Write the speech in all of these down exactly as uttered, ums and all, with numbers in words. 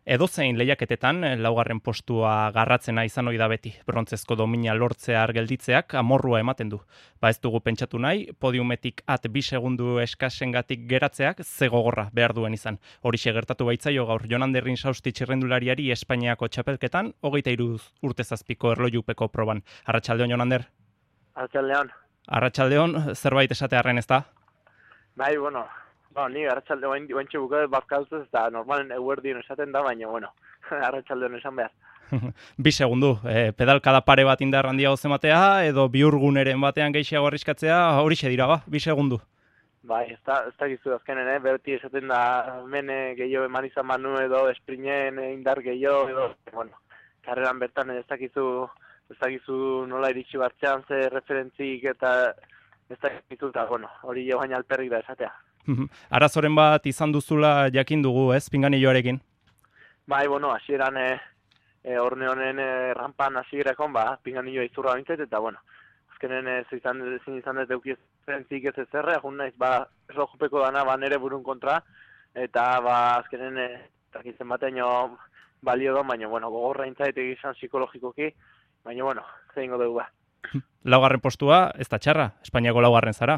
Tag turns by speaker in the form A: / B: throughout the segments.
A: Edozein lehiaketetan, laugarren postua garratzena izan ohi da beti. Brontzezko domina lortzea argelditzeak amorrua ematen du. Ba ez dugu pentsatu nahi, podiumetik at bi segundu eskasengatik geratzeak ze gogorra behar duen izan. Horixe gertatu baitzaio gaur Jon Ander Insausti txirrendulariari Espainiako txapelketan, hogeita hiru urte zazpiko erlojupeko proban. Arratsaldeon, Jon Ander.
B: Arratsaldeon.
A: Arratsaldeon, zerbait esatearren ez da?
B: Bai, bueno, Ba, ni arratsalde ointxe bukadet bazkaltuz, eta normalen eguerdion esaten da, baina, bueno, arratsaldeon esan behar.
A: Bi segundu, eh, pedalkada pare bat indar handiago zematea, edo biurguneren batean gehiago arriskatzea, horixe dira, ba, bi segundu.
B: Bai, ez da, ez da gizu azkenen, eh? Berti esaten da, hemen gehiago eman izan manu edo, esprinen indar gehiago edo, bueno, karreran bertan ez dakizu, ez dakizu nola iritsi bartzean, ze referentzik eta ez dakizu, eta, bueno, hori jo baina alperrik da esatea.
A: Arazoren bat izan duzula jakin dugu, ez, pinganilloarekin?
B: Bai, bueno, hasieran e, e, orne honen e, rampan hasierakon, ba, pinganilloa izurra bintzet, eta, bueno, azkenen ez izan, ezin izan dut eukiz zentzik ez ezerre, agun naiz, ba, erlojupeko dana, ba, nere burun kontra, eta, ba, azkenen, e, takitzen batean balio da, baina, bueno, gogorra intzait egizan psikologikoki, baina, bueno, zein dugu, ba.
A: Laugarren postua, ez da txarra, Espainiako laugarren zara.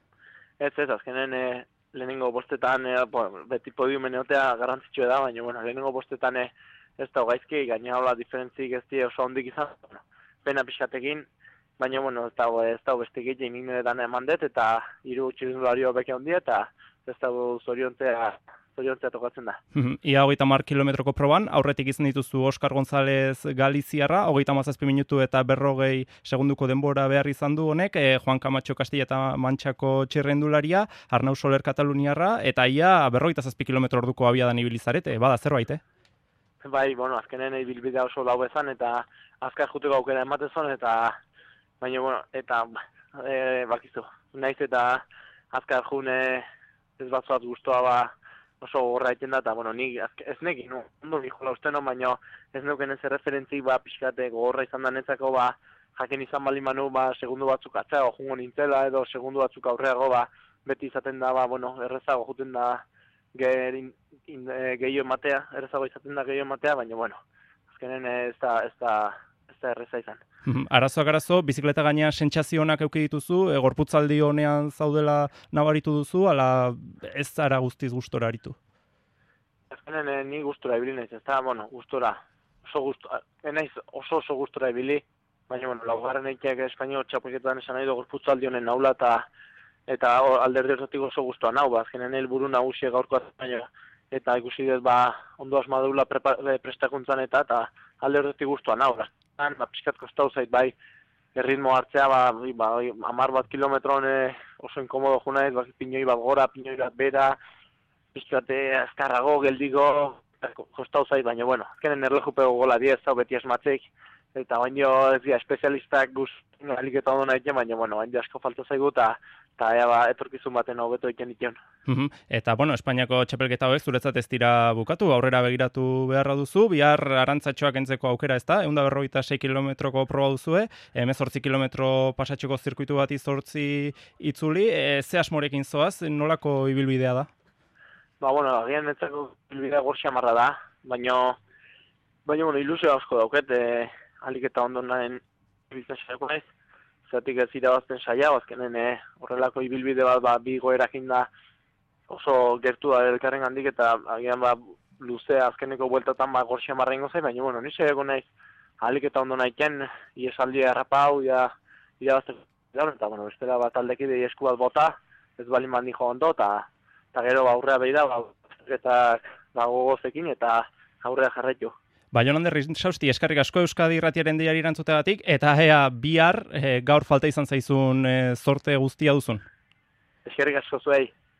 B: Ez, ez, azkenen, e, lehenengo bostetan, e, bo, beti podiumen egotea garrantzitsua da, baina, bueno, lehenengo bostetan e, ez da gaizki, gaina hola diferentzik ez die oso hondik izan, bueno, pena pixatekin, baina, bueno, ez da, ez da beste gehiagin inetan eman dut, eta hiru txirrendulario beke handia, eta ez da zoriontzea, zoriontzea tokatzen da.
A: Ia hogeita hamar kilometroko proban, aurretik izan dituzu Oskar González Galiziarra, hogeita hamazazpi minutu eta berrogei segunduko denbora behar izan du honek, eh, Juan Camacho Castilla eta Mantxako txirrendularia, Arnau Soler Kataluniarra, eta ia berrogeita zazpi kilometro orduko abiadan ibilizarete, bada zerbait, eh?
B: Bai, bueno, azkenen ibilbidea oso lau bezan, eta azkar juteko aukera ematezon, eta baina, bueno, eta e, bakizu, naiz eta azkar june ez batzuat guztua ba, oso gorra egiten da, eta, bueno, nik ez nekin, no? Ondo bihola uste no, baina ez neuken ez referentzik, ba, pixkate gogorra izan da netzako, ba, jaken izan bali manu, ba, segundu batzuk atzago jungo nintzela, edo segundu batzuk aurreago, ba, beti izaten da, ba, bueno, errezago juten da gehiago ematea, errezago izaten da gehiago ematea, baina, bueno, azkenen ez da, ez da, ez da erreza izan.
A: Arazoak arazo, bizikleta gainean sentsazio onak eduki dituzu, e, gorputzaldi honean zaudela nabaritu duzu, ala ez zara guztiz gustora aritu?
B: Azkenen e, ni gustora ibili naiz, ez da, bueno, gustora, oso gustora, naiz oso oso gustora ibili, baina, bueno, laugarren eiteak Espainio txapelketan esan nahi du gorputzaldi honen naula, eta eta alderdi oso gustoa nau, ba, azkenen helburu nagusia gaurko baina, eta ikusi dut, ba, ondo asmadula prestakuntzan eta, eta alderdi gustoa nau, ba, pixkat kostau zait, bai, erritmo hartzea, ba, ba, amar bat kilometron e, oso inkomodo junaiz, ba, pinoi bat gora, pinoi bat bera, pixkate azkarrago, geldigo, kostau zait, baina, bueno, azkenen erlojupego gola diez, hau beti asmatzeik, eta bain dio, ez dira, espezialistak guztien aliketa ondo nahi, baina, bueno, bain dio asko falta zaigu, eta eta ea, ba, etorkizun baten hobeto egiten dition.
A: Eta, bueno, Espainiako txapelketa hauek zuretzat ez dira bukatu, aurrera begiratu beharra duzu, bihar arantzatxoak entzeko aukera ez da, ehun eta berrogeita sei kilometroko proba duzue, hemezortzi kilometro pasatxoko zirkuitu bat izortzi itzuli, e, ze asmorekin zoaz, nolako ibilbidea da?
B: Ba, bueno, agian netzako ibilbidea gorxia marra da, baina, baina, bueno, ilusio asko dauket, e, aliketa ondo nahen ibiltzen saiko naiz, zatik ez irabazten saia, azkenen eh, horrelako ibilbide bat ba, bi goerakin da oso gertu da elkarren handik, eta agian ba, luzea azkeneko bueltatan ba, gorxia marrengo zai, baina, bueno, nire ego naiz ahalik eta ondo nahiken, iesaldia errapau, ia, irabazten gaur, eta, bueno, bestela bat aldekide esku bat bota, ez balin bandi jo ondo, eta, eta gero ba, aurrea behi da, ba, eta ba, gogozekin, eta aurrea jarraitu.
A: Ba, Jon Ander Insausti, eskerrik asko Euskadi Irratiaren deiari erantzutegatik, eta ea bihar e, gaur falta izan zaizun e, zorte guztia duzun.
B: Eskerrik asko zuei.